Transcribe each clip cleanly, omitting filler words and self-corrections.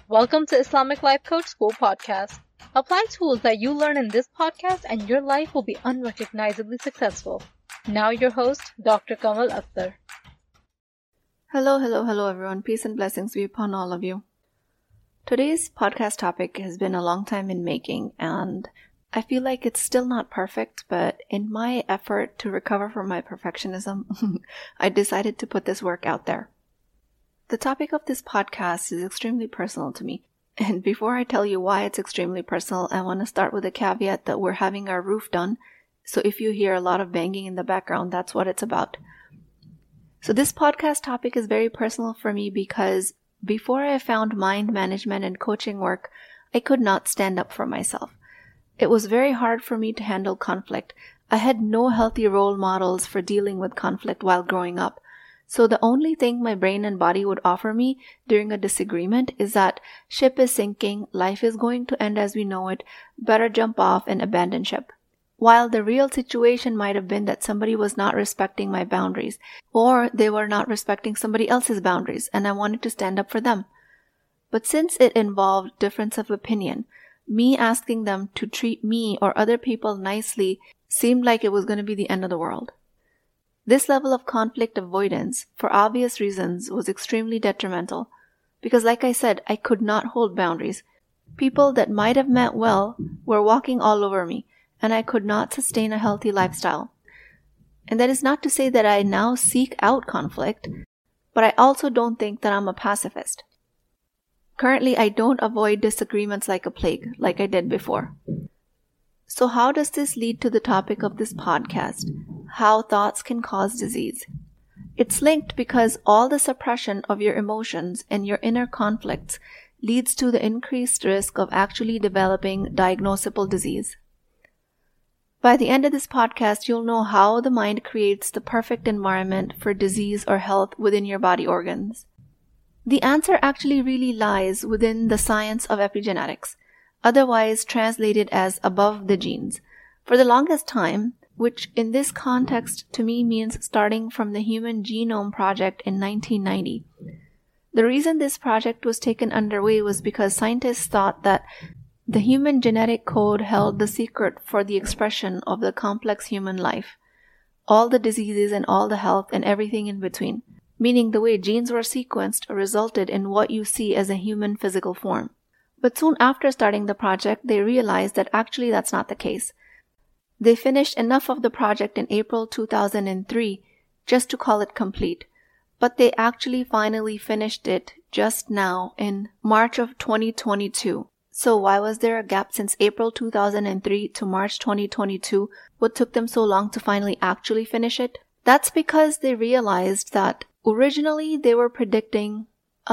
Welcome to Islamic Life Coach School Podcast. Apply tools that you learn in this podcast and your life will be unrecognizably successful. Now your host, Dr. Kamal Akhtar. Hello everyone. Peace and blessings be upon all of you. Today's podcast topic has been a long time in making, and I feel like it's still not perfect, but in my effort to recover from my perfectionism, I decided to put this work out there. The topic of this podcast is extremely personal to me. And before I tell you why it's extremely personal, I want to start with a caveat that we're having our roof done. So if you hear a lot of banging in the background, that's what it's about. So this podcast topic is very personal for me because before I found mind management and coaching work, I could not stand up for myself. It was very hard for me to handle conflict. I had no healthy role models for dealing with conflict while growing up. So the only thing my brain and body would offer me during a disagreement is that ship is sinking, life is going to end as we know it, better jump off and abandon ship. While the real situation might have been that somebody was not respecting my boundaries, or they were not respecting somebody else's boundaries, and I wanted to stand up for them. But since it involved difference of opinion, me asking them to treat me or other people nicely seemed like it was going to be the end of the world. This level of conflict avoidance, for obvious reasons, was extremely detrimental because, like I said, I could not hold boundaries. People that might have meant well were walking all over me, and I could not sustain a healthy lifestyle. And that is not to say that I now seek out conflict, but I also don't think that I'm a pacifist. Currently, I don't avoid disagreements like a plague, like I did before. So how does this lead to the topic of this podcast? How thoughts can cause disease. It's linked because all the suppression of your emotions and your inner conflicts leads to the increased risk of actually developing diagnosable disease. By the end of this podcast, you'll know how the mind creates the perfect environment for disease or health within your body organs. The answer actually really lies within the science of epigenetics, otherwise translated as above the genes. For the longest time, which in this context to me means starting from the Human Genome Project in 1990. The reason this project was taken underway was because scientists thought that the human genetic code held the secret for the expression of the complex human life, all the diseases and all the health and everything in between, meaning the way genes were sequenced resulted in what you see as a human physical form. But soon after starting the project, they realized that actually that's not the case. They finished enough of the project in April 2003 just to call it complete, but they actually finally finished it just now in March of 2022. So why was there a gap since April 2003 to March 2022? What took them so long to finally actually finish it? That's because they realized that originally they were predicting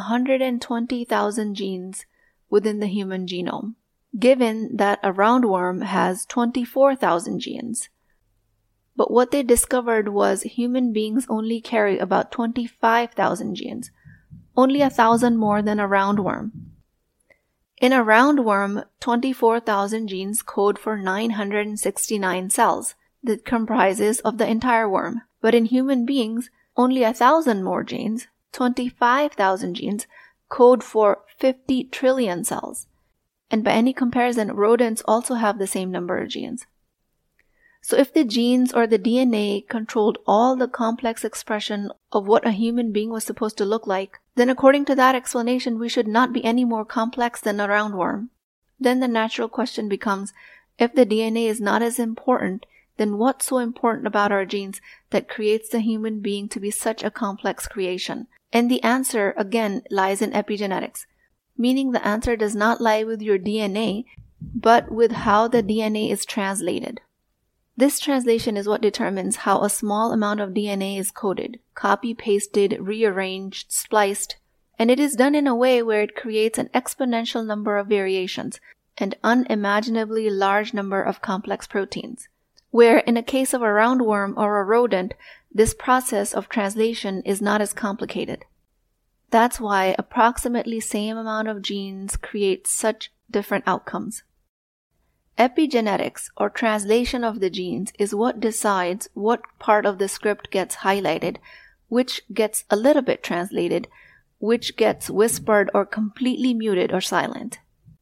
120,000 genes within the human genome, given that a roundworm has 24,000 genes. But what they discovered was human beings only carry about 25,000 genes, only 1,000 more than a roundworm. In a roundworm, 24,000 genes code for 969 cells that comprises of the entire worm. But in human beings, only 1,000 more genes, 25,000 genes, code for 50 trillion cells. And by any comparison, rodents also have the same number of genes. So if the genes or the DNA controlled all the complex expression of what a human being was supposed to look like, then according to that explanation, we should not be any more complex than a roundworm. Then the natural question becomes, if the DNA is not as important, then what's so important about our genes that creates the human being to be such a complex creation? And the answer, again, lies in epigenetics, meaning the answer does not lie with your DNA, but with how the DNA is translated. This translation is what determines how a small amount of DNA is coded, copy-pasted, rearranged, spliced, and it is done in a way where it creates an exponential number of variations and unimaginably large number of complex proteins. Where in a case of a roundworm or a rodent, this process of translation is not as complicated. That's why approximately same amount of genes create such different outcomes. Epigenetics, or translation of the genes, is what decides what part of the script gets highlighted, which gets a little bit translated, which gets whispered or completely muted or silent.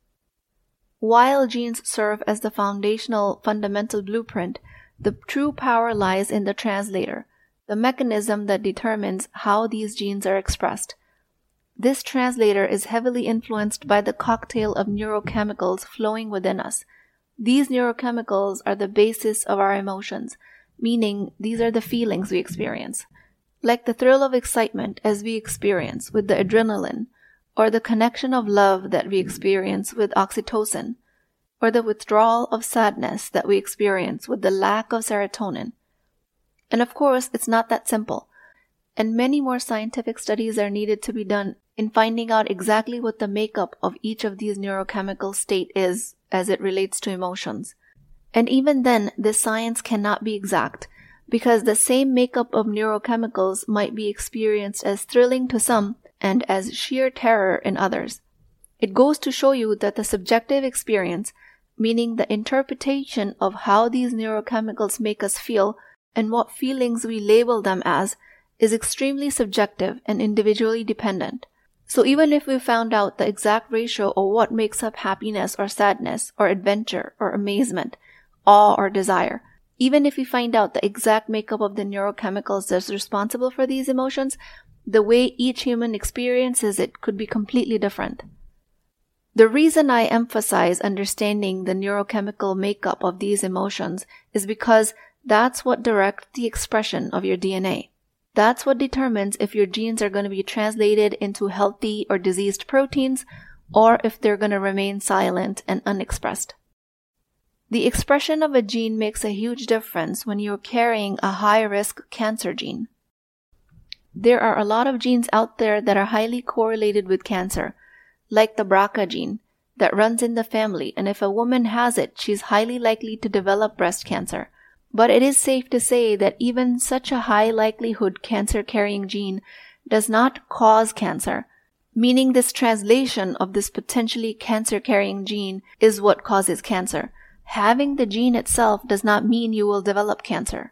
While genes serve as the fundamental blueprint, the true power lies in the translator, the mechanism that determines how these genes are expressed. This translator is heavily influenced by the cocktail of neurochemicals flowing within us. These neurochemicals are the basis of our emotions, meaning these are the feelings we experience. Like the thrill of excitement as we experience with the adrenaline, or the connection of love that we experience with oxytocin, or the withdrawal of sadness that we experience with the lack of serotonin. And of course, it's not that simple, and many more scientific studies are needed to be done in finding out exactly what the makeup of each of these neurochemical state is as it relates to emotions. And even then, this science cannot be exact, because the same makeup of neurochemicals might be experienced as thrilling to some and as sheer terror in others. It goes to show you that the subjective experience, meaning the interpretation of how these neurochemicals make us feel and what feelings we label them as, is extremely subjective and individually dependent. So even if we found out the exact ratio of what makes up happiness or sadness or adventure or amazement, awe or desire, even if we find out the exact makeup of the neurochemicals that's responsible for these emotions, the way each human experiences it could be completely different. The reason I emphasize understanding the neurochemical makeup of these emotions is because that's what directs the expression of your DNA. That's what determines if your genes are going to be translated into healthy or diseased proteins, or if they're going to remain silent and unexpressed. The expression of a gene makes a huge difference when you're carrying a high-risk cancer gene. There are a lot of genes out there that are highly correlated with cancer, like the BRCA gene that runs in the family, and if a woman has it, she's highly likely to develop breast cancer. But it is safe to say that even such a high likelihood cancer-carrying gene does not cause cancer, meaning this translation of this potentially cancer-carrying gene is what causes cancer. Having the gene itself does not mean you will develop cancer.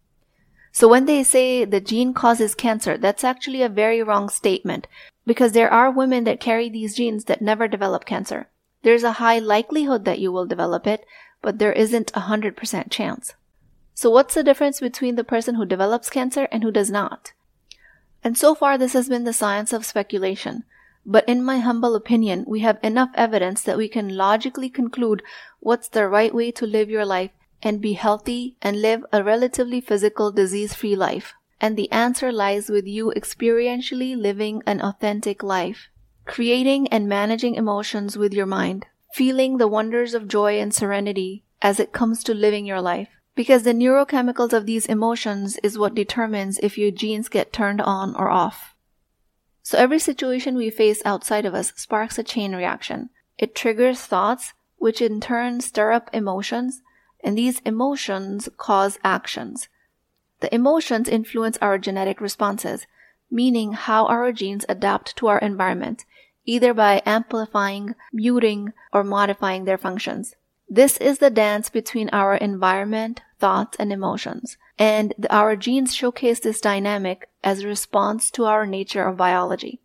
So when they say the gene causes cancer, that's actually a very wrong statement, because there are women that carry these genes that never develop cancer. There's a high likelihood that you will develop it, but there isn't a 100% chance. So what's the difference between the person who develops cancer and who does not? And so far this has been the science of speculation. But in my humble opinion, we have enough evidence that we can logically conclude what's the right way to live your life and be healthy and live a relatively physical, disease-free life. And the answer lies with you experientially living an authentic life, creating and managing emotions with your mind, feeling the wonders of joy and serenity as it comes to living your life. Because the neurochemicals of these emotions is what determines if your genes get turned on or off. So every situation we face outside of us sparks a chain reaction. It triggers thoughts, which in turn stir up emotions, and these emotions cause actions. The emotions influence our genetic responses, meaning how our genes adapt to our environment, either by amplifying, muting, or modifying their functions. This is the dance between our environment, thoughts, and emotions, and our genes showcase this dynamic as a response to our nature of biology.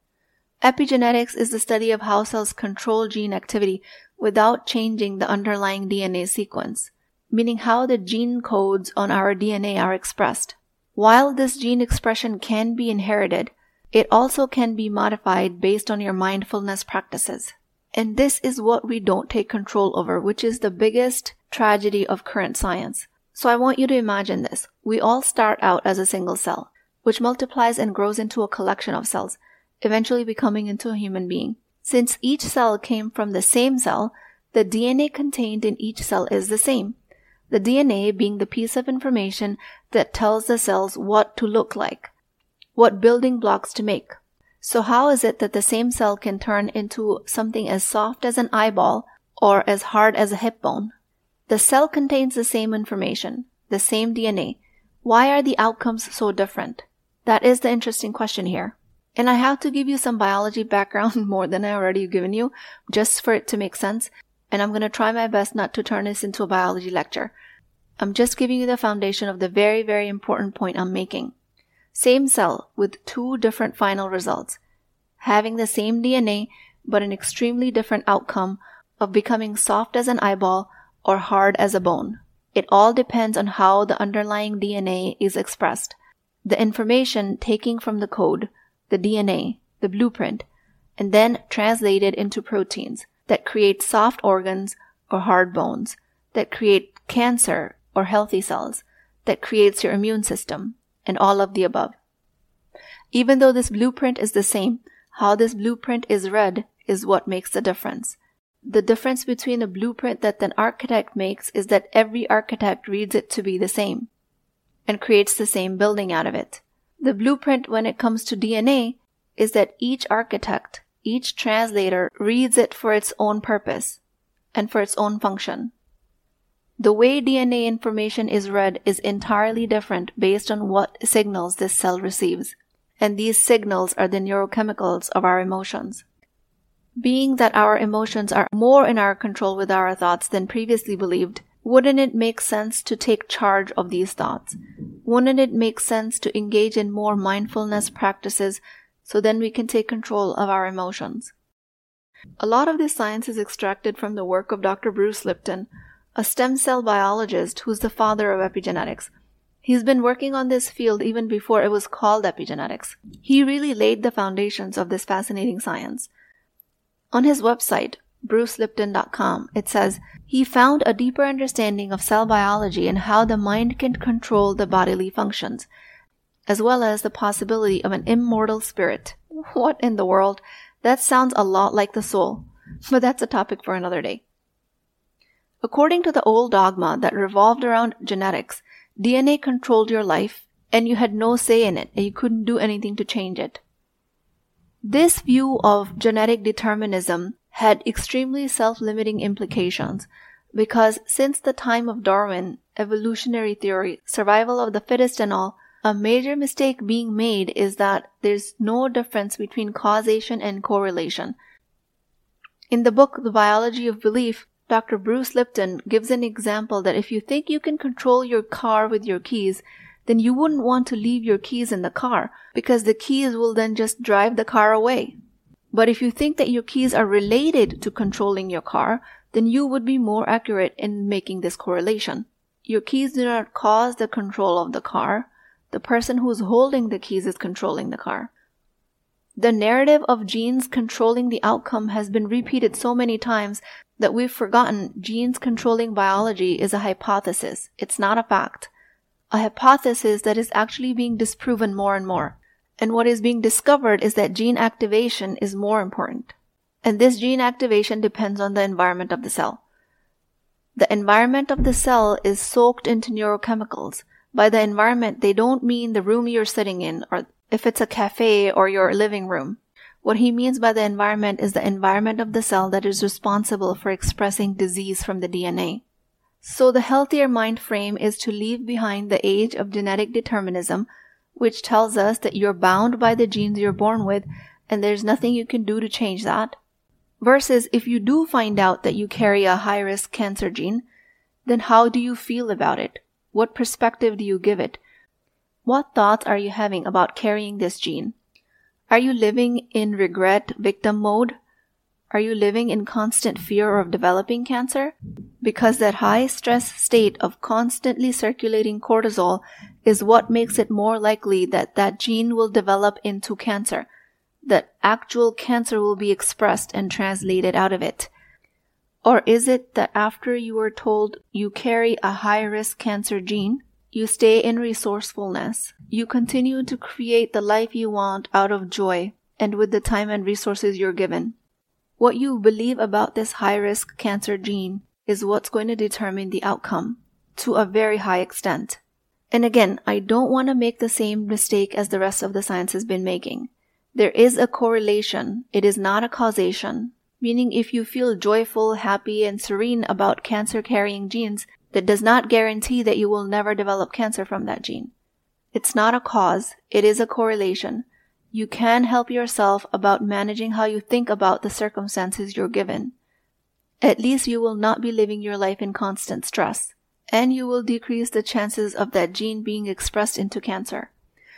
Epigenetics is the study of how cells control gene activity without changing the underlying DNA sequence, meaning how the gene codes on our DNA are expressed. While this gene expression can be inherited, it also can be modified based on your mindfulness practices. And this is what we don't take control over, which is the biggest tragedy of current science. So I want you to imagine this. We all start out as a single cell, which multiplies and grows into a collection of cells, eventually becoming into a human being. Since each cell came from the same cell, the DNA contained in each cell is the same. The DNA being the piece of information that tells the cells what to look like, what building blocks to make. So how is it that the same cell can turn into something as soft as an eyeball or as hard as a hip bone? The cell contains the same information, the same DNA. Why are the outcomes so different? That is the interesting question here. And I have to give you some biology background more than I already given you, just for it to make sense. And I'm going to try my best not to turn this into a biology lecture. I'm just giving you the foundation of the very, very important point I'm making. Same cell with two different final results. having the same DNA but an extremely different outcome of becoming soft as an eyeball or hard as a bone. It all depends on how the underlying DNA is expressed. The information taken from the code, the DNA, the blueprint, and then translated into proteins that create soft organs or hard bones, that create cancer or healthy cells, that creates your immune system, and all of the above. Even though this blueprint is the same, how this blueprint is read is what makes the difference. The difference between the blueprint that an architect makes is that every architect reads it to be the same and creates the same building out of it. The blueprint when it comes to DNA is that each architect, each translator reads it for its own purpose and for its own function. The way DNA information is read is entirely different based on what signals this cell receives, and these signals are the neurochemicals of our emotions. Being that our emotions are more in our control with our thoughts than previously believed, wouldn't it make sense to take charge of these thoughts? Wouldn't it make sense to engage in more mindfulness practices so then we can take control of our emotions? A lot of this science is extracted from the work of Dr. Bruce Lipton, a stem cell biologist who's the father of epigenetics. He's been working on this field even before it was called epigenetics. He really laid the foundations of this fascinating science. On his website, brucelipton.com, it says, he found a deeper understanding of cell biology and how the mind can control the bodily functions, as well as the possibility of an immortal spirit. What in the world? That sounds a lot like the soul, but that's a topic for another day. According to the old dogma that revolved around genetics, DNA controlled your life and you had no say in it and you couldn't do anything to change it. This view of genetic determinism had extremely self-limiting implications because since the time of Darwin, evolutionary theory, survival of the fittest and all, a major mistake being made is that there's no difference between causation and correlation. In the book The Biology of Belief, Dr. Bruce Lipton gives an example that if you think you can control your car with your keys, then you wouldn't want to leave your keys in the car because the keys will then just drive the car away. But if you think that your keys are related to controlling your car, then you would be more accurate in making this correlation. Your keys do not cause the control of the car. The person who's holding the keys is controlling the car. The narrative of genes controlling the outcome has been repeated so many times that we've forgotten genes controlling biology is a hypothesis. It's not a fact. A hypothesis that is actually being disproven more and more. And what is being discovered is that gene activation is more important. And this gene activation depends on the environment of the cell. The environment of the cell is soaked into neurochemicals. By the environment, they don't mean the room you're sitting in, or if it's a cafe or your living room. What he means by the environment is the environment of the cell that is responsible for expressing disease from the DNA. So the healthier mind frame is to leave behind the age of genetic determinism, which tells us that you're bound by the genes you're born with and there's nothing you can do to change that. Versus if you do find out that you carry a high-risk cancer gene, then how do you feel about it? What perspective do you give it? What thoughts are you having about carrying this gene? Are you living in regret victim mode? Are you living in constant fear of developing cancer? Because that high stress state of constantly circulating cortisol is what makes it more likely that that gene will develop into cancer, that actual cancer will be expressed and translated out of it. Or is it that after you are told you carry a high-risk cancer gene, you stay in resourcefulness, you continue to create the life you want out of joy and with the time and resources you're given? What you believe about this high-risk cancer gene is what's going to determine the outcome to a very high extent. And again, I don't want to make the same mistake as the rest of the science has been making. There is a correlation. It is not a causation. Meaning if you feel joyful, happy, and serene about cancer-carrying genes, that does not guarantee that you will never develop cancer from that gene. It's not a cause. It is a correlation. You can help yourself about managing how you think about the circumstances you're given. At least you will not be living your life in constant stress, and you will decrease the chances of that gene being expressed into cancer.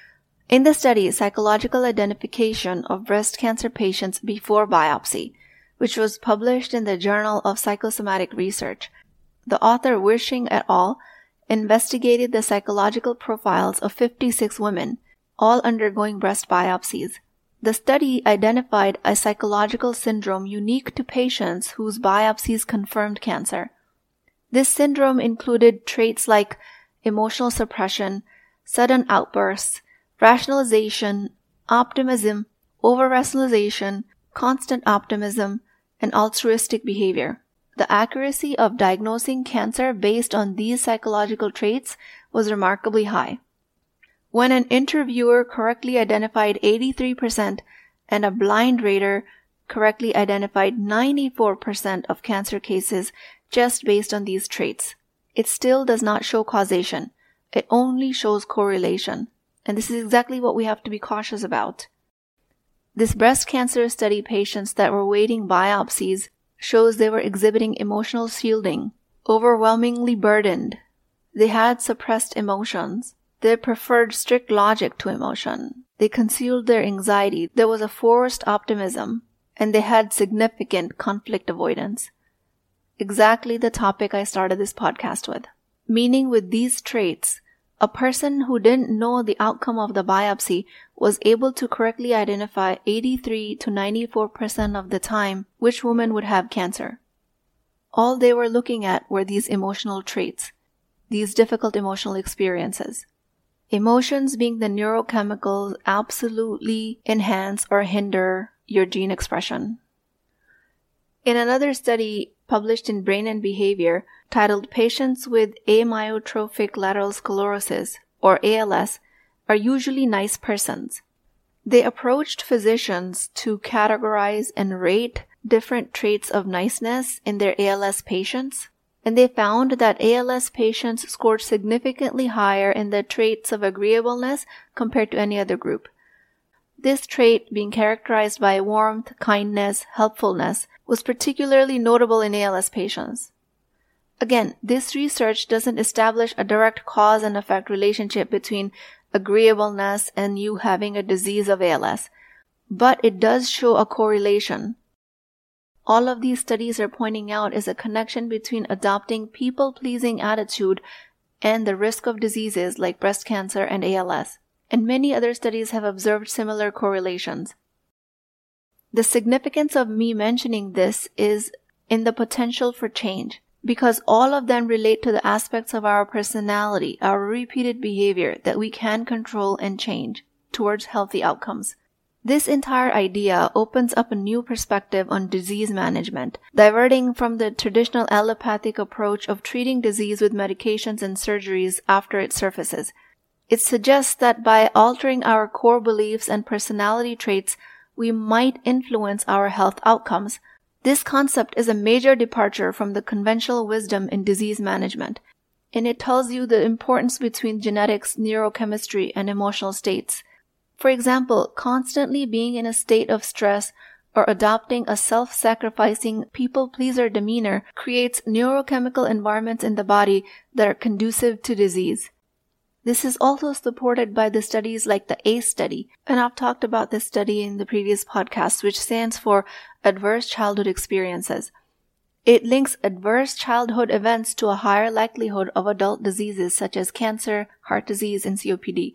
In the study, Psychological Identification of Breast Cancer Patients Before Biopsy, which was published in the Journal of Psychosomatic Research, the author Wishing et al. Investigated the psychological profiles of 56 women, all undergoing breast biopsies. The study identified a psychological syndrome unique to patients whose biopsies confirmed cancer. This syndrome included traits like emotional suppression, sudden outbursts, rationalization, optimism, over-rationalization, constant optimism, and altruistic behavior. The accuracy of diagnosing cancer based on these psychological traits was remarkably high. When an interviewer correctly identified 83% and a blind rater correctly identified 94% of cancer cases just based on these traits, it still does not show causation. It only shows correlation. And this is exactly what we have to be cautious about. This breast cancer study patients that were waiting biopsies shows they were exhibiting emotional shielding, overwhelmingly burdened. They had suppressed emotions. They preferred strict logic to emotion. They concealed their anxiety. There was a forced optimism, and they had significant conflict avoidance. Exactly the topic I started this podcast with. Meaning with these traits, a person who didn't know the outcome of the biopsy was able to correctly identify 83 to 94% of the time which woman would have cancer. All they were looking at were these emotional traits, these difficult emotional experiences. Emotions being the neurochemicals absolutely enhance or hinder your gene expression. In another study published in Brain and Behavior titled Patients with Amyotrophic Lateral Sclerosis, or ALS, are usually nice persons. They approached physicians to categorize and rate different traits of niceness in their ALS patients, and they found that ALS patients scored significantly higher in the traits of agreeableness compared to any other group. This trait, being characterized by warmth, kindness, helpfulness, was particularly notable in ALS patients. Again, this research doesn't establish a direct cause and effect relationship between agreeableness and you having a disease of ALS, but it does show a correlation. All of these studies are pointing out is a connection between adopting people-pleasing attitude and the risk of diseases like breast cancer and ALS, and many other studies have observed similar correlations. The significance of me mentioning this is in the potential for change, because all of them relate to the aspects of our personality, our repeated behavior that we can control and change towards healthy outcomes. This entire idea opens up a new perspective on disease management, diverting from the traditional allopathic approach of treating disease with medications and surgeries after it surfaces. It suggests that by altering our core beliefs and personality traits, we might influence our health outcomes. This concept is a major departure from the conventional wisdom in disease management, and it tells you the importance between genetics, neurochemistry, and emotional states. For example, constantly being in a state of stress or adopting a self-sacrificing people-pleaser demeanor creates neurochemical environments in the body that are conducive to disease. This is also supported by the studies like the ACE study, and I've talked about this study in the previous podcast, which stands for Adverse Childhood Experiences. It links adverse childhood events to a higher likelihood of adult diseases such as cancer, heart disease, and COPD.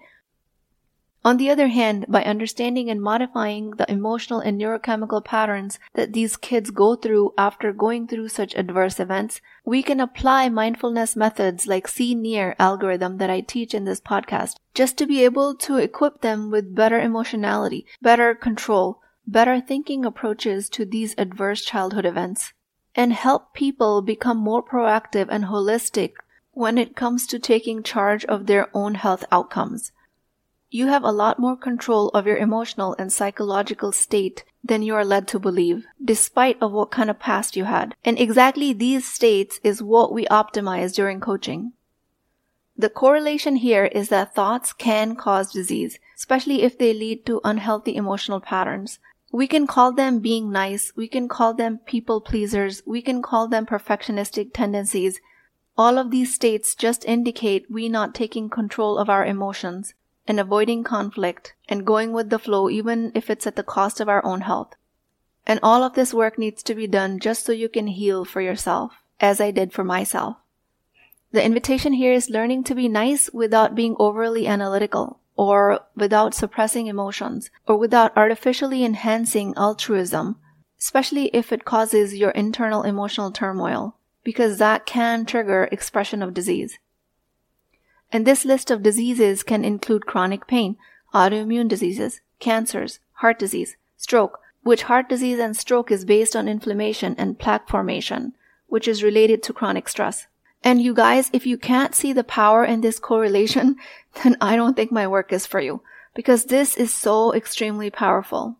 On the other hand, by understanding and modifying the emotional and neurochemical patterns that these kids go through after going through such adverse events, we can apply mindfulness methods like See-Near algorithm that I teach in this podcast, just to be able to equip them with better emotionality, better control, better thinking approaches to these adverse childhood events, and help people become more proactive and holistic when it comes to taking charge of their own health outcomes. You have a lot more control of your emotional and psychological state than you are led to believe, despite of what kind of past you had. And exactly these states is what we optimize during coaching. The correlation here is that thoughts can cause disease, especially if they lead to unhealthy emotional patterns. We can call them being nice, we can call them people pleasers, we can call them perfectionistic tendencies. All of these states just indicate we not taking control of our emotions. and avoiding conflict and going with the flow even if it's at the cost of our own health. And all of this work needs to be done just so you can heal for yourself, as I did for myself. The invitation here is learning to be nice without being overly analytical, or without suppressing emotions, or without artificially enhancing altruism, especially if it causes your internal emotional turmoil, because that can trigger expression of disease. And this list of diseases can include chronic pain, autoimmune diseases, cancers, heart disease, stroke, which heart disease and stroke is based on inflammation and plaque formation, which is related to chronic stress. And you guys, if you can't see the power in this correlation, then I don't think my work is for you, because this is so extremely powerful.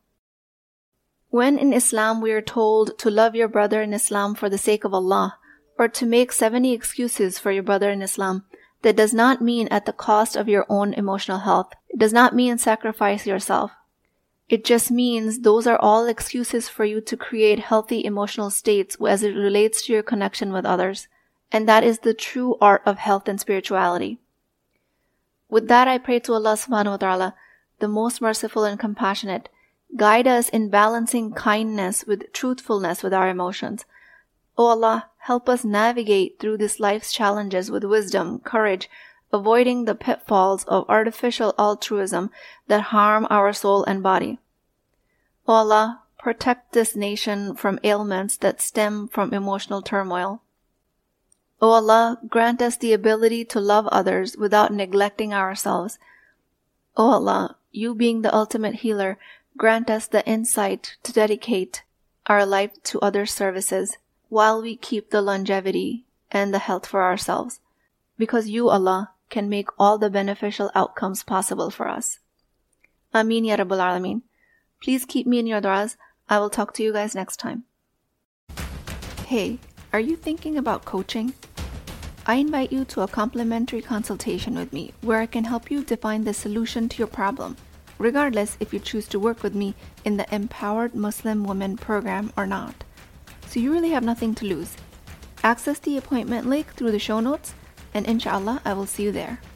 When in Islam we are told to love your brother in Islam for the sake of Allah, or to make 70 excuses for your brother in Islam, that does not mean at the cost of your own emotional health. It does not mean sacrifice yourself. It just means those are all excuses for you to create healthy emotional states as it relates to your connection with others. And that is the true art of health and spirituality. With that, I pray to Allah subhanahu wa ta'ala, the most merciful and compassionate, guide us in balancing kindness with truthfulness with our emotions. O Allah, help us navigate through this life's challenges with wisdom, courage, avoiding the pitfalls of artificial altruism that harm our soul and body. O Allah, protect this nation from ailments that stem from emotional turmoil. O Allah, grant us the ability to love others without neglecting ourselves. O Allah, you being the ultimate healer, grant us the insight to dedicate our life to other services while we keep the longevity and the health for ourselves, because you, Allah, can make all the beneficial outcomes possible for us. Ameen Ya Rabbal Alameen. Please keep me in your du'as. I will talk to you guys next time. Hey, are you thinking about coaching? I invite you to a complimentary consultation with me where I can help you define the solution to your problem, regardless if you choose to work with me in the Empowered Muslim Women program or not. So you really have nothing to lose. Access the appointment link through the show notes, and inshallah, I will see you there.